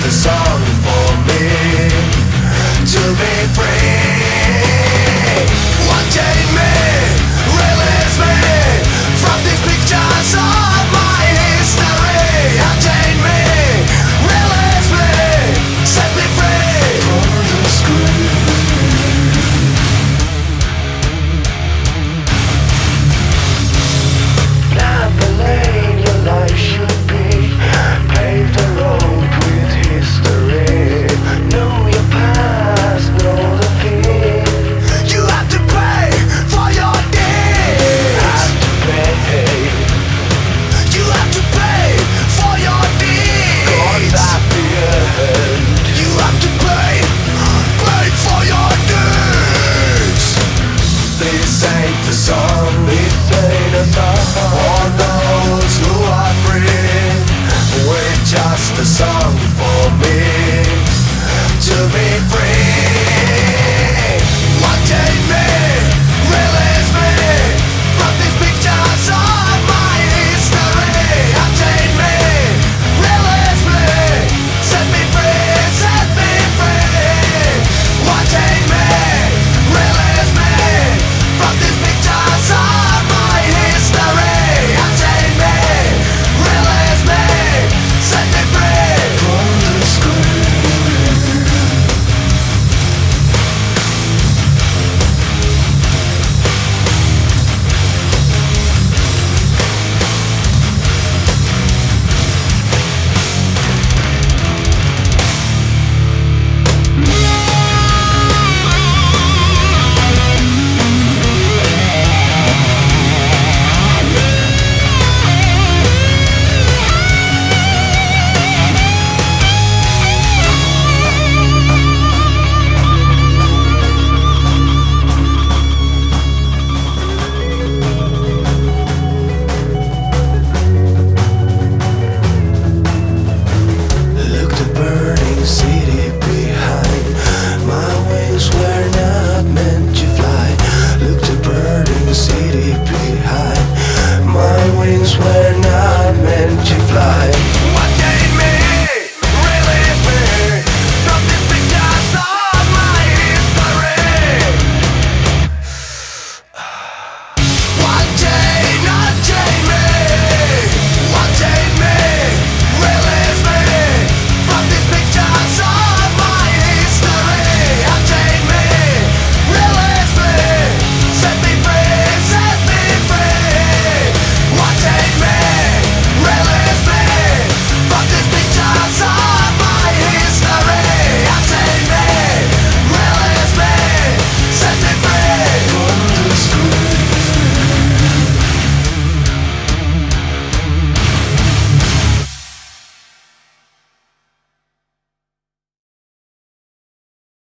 the song for me to be free. Watching me, release me from these pictures of my history. Unchain me, release me, set me free from the screen. Not the lane your life should be. Pave the road with history. Know your past, know the fear. You have to pay for your deeds. Have to pay. You have to pay for your deeds. Cause at the end, you have to pay for your deeds. This ain't the song, this ain't a song for those who are free. We're just a song